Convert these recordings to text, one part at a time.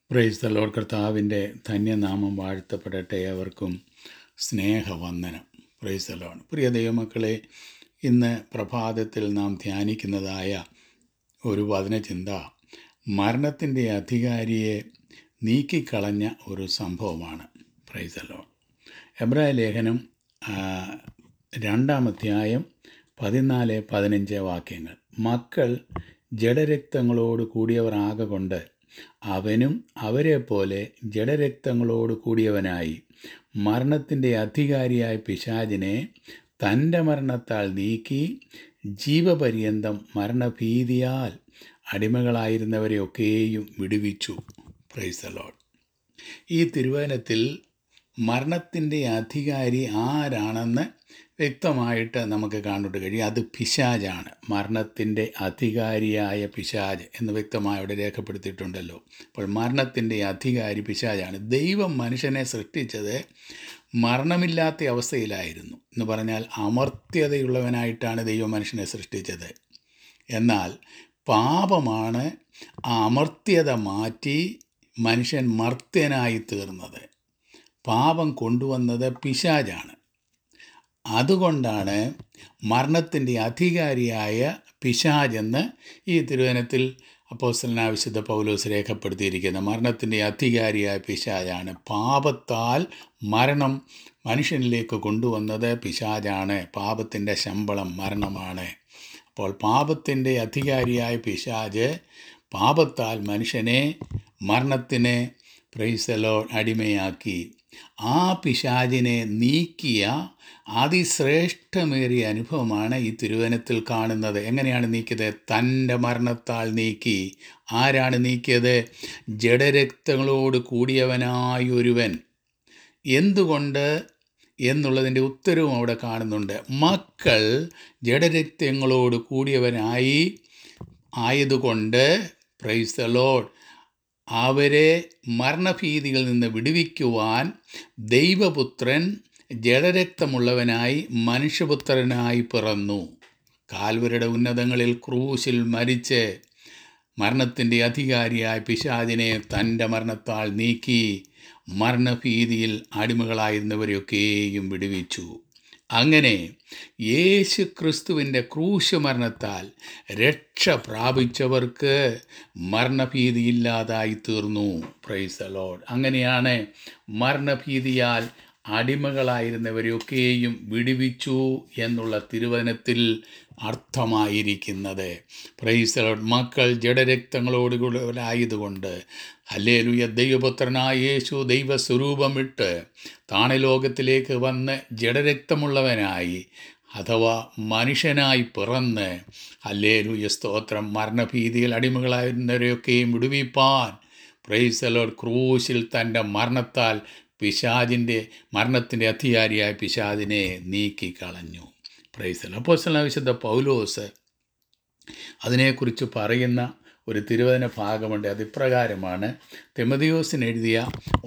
Price the Lord. കർത്താവിൻ്റെ ധന്യനാമം വാഴ്ത്തപ്പെടട്ടെ. അവർക്കും സ്നേഹവന്ദനം. Price the Lord. പ്രിയ ദൈവമക്കളെ, ഇന്ന് പ്രഭാതത്തിൽ നാം ധ്യാനിക്കുന്നതായ ഒരു വചനചിന്ത മരണത്തിൻ്റെ അധികാരിയെ നീക്കിക്കളഞ്ഞ ഒരു സംഭവമാണ്. Praise the lord. എബ്രായ ലേഖനം 2-ാം അധ്യായം 14-15 വാക്യങ്ങൾ. മക്കൾ ജഡരക്തങ്ങളോട് കൂടിയവർ ആകൊണ്ട് അവനും അവരെപ്പോലെ ജഡരക്തങ്ങളോട് കൂടിയവനായി മരണത്തിൻ്റെ അധികാരിയായ പിശാചിനെ തൻ്റെ മരണത്താൽ നീക്കി ജീവപര്യന്തം മരണഭീതിയാൽ അടിമകളായിരുന്നവരെയൊക്കെയും വിടുവിച്ചു. Praise the lord. ഈ തിരുവചനത്തിൽ മരണത്തിൻ്റെ അധികാരി ആരാണെന്ന് വ്യക്തമായിട്ട് നമുക്ക് കാണുവാൻ കഴിയും. അത് പിശാചാണ്. മരണത്തിൻ്റെ അധികാരിയായ പിശാച് എന്ന് വ്യക്തമായി അവിടെ രേഖപ്പെടുത്തിയിട്ടുണ്ടല്ലോ. അപ്പോൾ മരണത്തിൻ്റെ അധികാരി പിശാചാണ്. ദൈവം മനുഷ്യനെ സൃഷ്ടിച്ചത് മരണമില്ലാത്ത അവസ്ഥയിലായിരുന്നു. എന്ന് പറഞ്ഞാൽ അമർത്യതയുള്ളവനായിട്ടാണ് ദൈവം മനുഷ്യനെ സൃഷ്ടിച്ചത്. എന്നാൽ പാപമാണ് ആ അമർത്യത മാറ്റി മനുഷ്യൻ മർത്യനായി തീർന്നത്. പാപം കൊണ്ടുവന്നത് പിശാചാണ്. അതുകൊണ്ടാണ് മരണത്തിൻ്റെ അധികാരിയായ പിശാചെന്ന് ഈ തിരുവചനത്തിൽ അപ്പോസ്തലനായ വിശുദ്ധ പൗലോസ് രേഖപ്പെടുത്തിയിരിക്കുന്നത്. മരണത്തിൻ്റെ അധികാരിയായ പിശാചാണ്. പാപത്താൽ മരണം മനുഷ്യനിലേക്ക് കൊണ്ടുവന്നത് പിശാചാണ്. പാപത്തിൻ്റെ ശമ്പളം മരണമാണ്. അപ്പോൾ പാപത്തിൻ്റെ അധികാരിയായ പിശാച് പാപത്താൽ മനുഷ്യനെ മരണത്തിന് പ്രൈസ് ദി ലോർഡ് അടിമയാക്കി. ആ പിശാചിനെ നീക്കിയ അതിശ്രേഷ്ഠമേറിയ അനുഭവമാണ് ഈ തിരുവചനത്തിൽ കാണുന്നത്. എങ്ങനെയാണ് നീക്കിയത്? തൻ്റെ മരണത്താൽ നീക്കി. ആരാണ് നീക്കിയത്? ജഡരക്തങ്ങളോട് കൂടിയവനായൊരുവൻ. എന്തുകൊണ്ട് എന്നുള്ളതിൻ്റെ ഉത്തരവും അവിടെ കാണുന്നുണ്ട്. മക്കൾ ജഡരക്തങ്ങളോട് കൂടിയവനായി ആയതുകൊണ്ട് പ്രൈസ് ദി ലോർഡ് അവരെ മരണഭീതികളിൽ നിന്ന് വിടുവിക്കുവാൻ ദൈവപുത്രൻ ജഡരക്തമുള്ളവനായി മനുഷ്യപുത്രനായി പിറന്നു. കാൽവരിയുടെ ഉന്നതങ്ങളിൽ ക്രൂശിൽ മരിച്ച് മരണത്തിൻ്റെ അധികാരിയായ പിശാചിനെ തൻ്റെ മരണത്താൽ നീക്കി മരണഭീതിയിൽ അടിമകളായിരുന്നവരെയൊക്കെയും വിടുവിച്ചു. അങ്ങനെ യേശു ക്രിസ്തുവിൻ്റെ ക്രൂശ് മരണത്താൽ രക്ഷ പ്രാപിച്ചവർക്ക് മരണഭീതിയില്ലാതായി തീർന്നു. Praise the lord. അങ്ങനെയാണ് മരണഭീതിയാൽ അടിമകളായിരുന്നവരെയൊക്കെയും വിടുവിച്ചു എന്നുള്ള തിരുവചനത്തിൽ അർത്ഥമായിരിക്കുന്നത്. Price the Lord. മക്കൾ ജഡരക്തങ്ങളോടുകൂടിയവരായതുകൊണ്ട് ഹല്ലേലൂയ, ദൈവപുത്രനായ യേശു ദൈവസ്വരൂപമിട്ട് താണലോകത്തിലേക്ക് വന്ന് ജഡരക്തമുള്ളവനായി അഥവാ മനുഷ്യനായി പിറന്ന് ഹല്ലേലൂയ സ്തോത്രം മരണഭീതിയിൽ അടിമകളായിരുന്നവരെയൊക്കെയും വിടുവിപ്പാൻ പ്രൈസ് ദി ലോർഡ് ക്രൂശിൽ തൻ്റെ മരണത്താൽ മരണത്തിൻ്റെ അധികാരിയായ പിശാചിനെ നീക്കിക്കളഞ്ഞു. Price the Lord. അപ്പോസ്തലനായ വിശുദ്ധ പൗലോസ് അതിനെക്കുറിച്ച് പറയുന്ന ഒരു തിരുവചന ഭാഗമുണ്ട്. അതിപ്രകാരമാണ്. തിമോഥെയോസിന് എഴുതിയ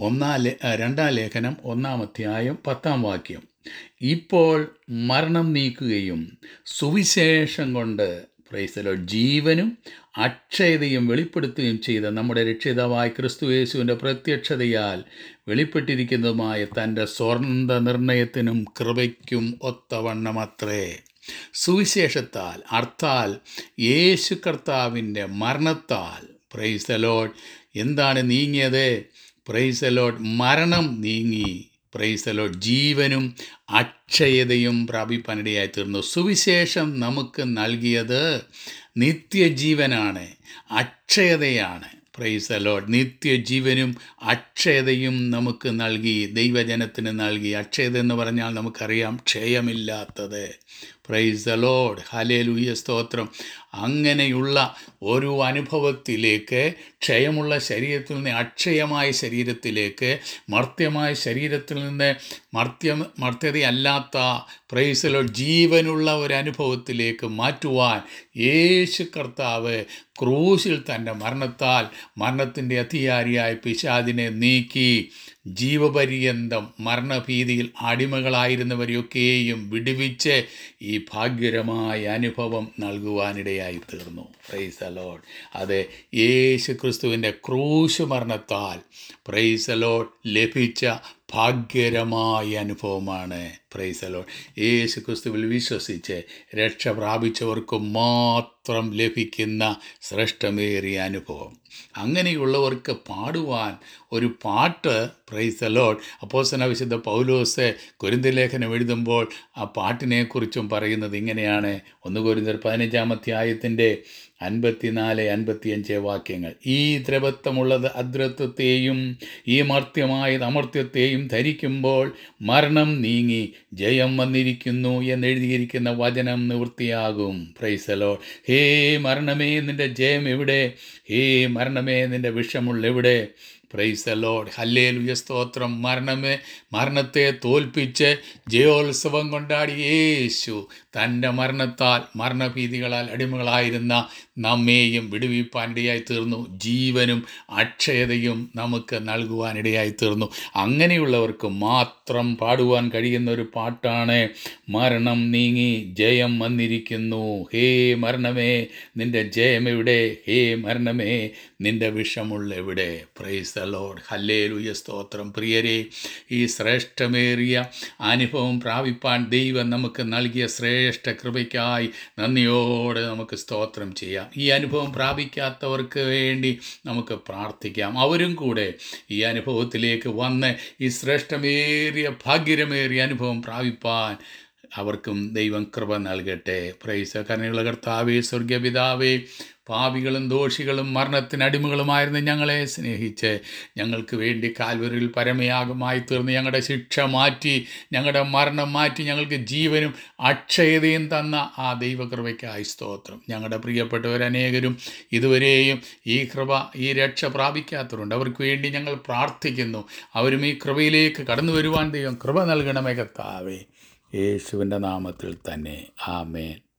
2-ാം ലേഖനം 1-ാം അധ്യായം 10-ാം വാക്യം. ഇപ്പോൾ മരണം നീക്കുകയും സുവിശേഷം കൊണ്ട് പ്രൈസ് ദി ലോർഡ് ജീവനും അക്ഷയതയും വെളിപ്പെടുത്തുകയും ചെയ്ത നമ്മുടെ രക്ഷിതാവായ ക്രിസ്തുയേശുവിൻ്റെ പ്രത്യക്ഷതയാൽ വെളിപ്പെട്ടിരിക്കുന്നതുമായ തൻ്റെ സ്വന്ത നിർണയത്തിനും കൃപയ്ക്കും ഒത്തവണ്ണമത്രേ. സുവിശേഷത്താൽ അർത്ഥാൽ യേശു കർത്താവിൻ്റെ മരണത്താൽ പ്രൈസ് ദി ലോർഡ് എന്താണ് നീങ്ങിയത്? പ്രൈസ് ദി ലോർഡ് മരണം നീങ്ങി. പ്രൈസ് ദി ലോർഡ് ജീവനും അക്ഷയതയും പ്രാപിപ്പാനിടയായി തീർന്നു. സുവിശേഷം നമുക്ക് നൽകിയത് നിത്യജീവനാണ്, അക്ഷയതയാണ്. Praise the lord. നിത്യജീവനും അക്ഷയതയും നമുക്ക് നൽകി, ദൈവജനത്തിന് നൽകി. അക്ഷയത എന്ന് പറഞ്ഞാൽ നമുക്കറിയാം, ക്ഷയമില്ലാത്തത്. Praise the lord. ഹല്ലേലൂയ സ്തോത്രം. അങ്ങനെയുള്ള ഒരു അനുഭവത്തിലേക്ക്, ക്ഷയമുള്ള ശരീരത്തിൽ നിന്ന് അക്ഷയമായ ശരീരത്തിലേക്ക്, മർത്യമായ ശരീരത്തിൽ നിന്ന് മർത്യതയല്ലാത്ത പ്രൈസ് ദി ലോർഡ് ജീവനുള്ള ഒരു അനുഭവത്തിലേക്ക് മാറ്റുവാൻ യേശു കർത്താവ് ക്രൂശിൽ തൻ്റെ മരണത്താൽ മരണത്തിൻ്റെ അധികാരിയായ പിശാചിനെ നീക്കി ജീവപര്യന്തം മരണഭീതിയിൽ അടിമകളായിരുന്നവരെയൊക്കെയും വിടുവിച്ച് ഈ ഭാഗ്യകരമായ അനുഭവം നൽകുവാനിടയായി തീർന്നു. Praise the lord. അത് യേശു ക്രിസ്തുവിൻ്റെ ക്രൂശ് മരണത്താൽ പ്രൈസ് ദി ലോർഡ് ലഭിച്ച ഭാഗ്യകരമായ അനുഭവമാണ്. Price the Lord. യേശു ക്രിസ്തുവിൽ വിശ്വസിച്ച് രക്ഷ പ്രാപിച്ചവർക്ക് മാത്രം ലഭിക്കുന്ന ശ്രേഷ്ഠമേറിയ അനുഭവം. അങ്ങനെയുള്ളവർക്ക് പാടുവാൻ ഒരു പാട്ട്, പ്രൈസ് ദി ലോർഡ്, അപ്പോസ്തലനായ വിശുദ്ധ പൗലോസ് കൊരിന്ത്യർ ലേഖനം എഴുതുമ്പോൾ ആ പാട്ടിനെക്കുറിച്ചും പറയുന്നത് ഇങ്ങനെയാണ്. 1 കൊരിന്ത്യർ 15-ാം അധ്യായത്തിൻ്റെ 54-55 വാക്യങ്ങൾ. ഈ ദ്രവത്വമുള്ളത് അദ്രത്വത്തെയും ഈ മർത്യമായത് അമർത്യത്തെയും ധരിക്കുമ്പോൾ മരണം നീങ്ങി ജയം വന്നിരിക്കുന്നു എന്നെഴുതിയിരിക്കുന്ന വചനം നിവൃത്തിയാകും. Praise the lord. ഹേ മരണമേ, നിൻ്റെ ജയം എവിടെ? ഹേ മരണമേ, നിൻ്റെ വിഷമുള്ള എവിടെ? Price the lord. ഹല്ലേലൂയ, സ്തോത്രം. മരണത്തെ തോൽപ്പിച്ച് ജയോത്സവം കൊണ്ടാടി യേശു തൻ്റെ മരണത്താൽ മരണഭീതികളാൽ അടിമകളായിരുന്ന നമ്മെയും വിടുവിപ്പാനിടയായി തീർന്നു. ജീവനും അക്ഷയതയും നമുക്ക് നൽകുവാനിടയായി തീർന്നു. അങ്ങനെയുള്ളവർക്ക് മാത്രം പാടുവാൻ കഴിയുന്ന ഒരു പാട്ടാണ് മരണം നീങ്ങി ജയം വന്നിരിക്കുന്നു. ഹേ മരണമേ, നിൻ്റെ ജയം എവിടെ? ഹേ മരണമേ, നിൻ്റെ വിഷമുള്ള എവിടെ? Price the lord. ഹല്ലേലൂയ, സ്തോത്രം. പ്രിയരെ, ഈ ശ്രേഷ്ഠമേറിയ അനുഭവം പ്രാപിപ്പാൻ ദൈവം നമുക്ക് നൽകിയ ശ്രേഷ്ഠ കൃപയ്ക്കായി നന്ദിയോടെ നമുക്ക് സ്തോത്രം ചെയ്യാം. ഈ അനുഭവം പ്രാപിക്കാത്തവർക്ക് വേണ്ടി നമുക്ക് പ്രാർത്ഥിക്കാം. അവരും കൂടെ ഈ അനുഭവത്തിലേക്ക് വന്ന് ഈ ശ്രേഷ്ഠമേറിയ ഭാഗ്യകരമേറിയ അനുഭവം പ്രാപിപ്പാൻ അവർക്കും ദൈവം കൃപ നൽകട്ടെ. പ്രൈസ്. കരുണയുള്ള കർത്താവേ, സ്വർഗീയ പിതാവേ, പാപികളും ദോഷികളും മരണത്തിനടിമകളുമായിരുന്ന ഞങ്ങളെ സ്നേഹിച്ച് ഞങ്ങൾക്ക് വേണ്ടി കാൽവരിയിൽ പരമയാഗമായി തീർന്ന് ഞങ്ങളുടെ ശിക്ഷ മാറ്റി, ഞങ്ങളുടെ മരണം മാറ്റി, ഞങ്ങൾക്ക് ജീവനും അക്ഷയതയും തന്ന ആ ദൈവകൃപയ്ക്കായി സ്തോത്രം. ഞങ്ങളുടെ പ്രിയപ്പെട്ടവരനേകരും ഇതുവരെയും ഈ കൃപ, ഈ രക്ഷ പ്രാപിക്കാത്തവരുണ്ട്. അവർക്ക് വേണ്ടി ഞങ്ങൾ പ്രാർത്ഥിക്കുന്നു. അവരും ഈ കൃപയിലേക്ക് കടന്നു വരുവാൻ ദൈവം കൃപ നൽകണമേ കർത്താവേ, യേശുവിൻ്റെ നാമത്തിൽ തന്നെ. ആമേൻ.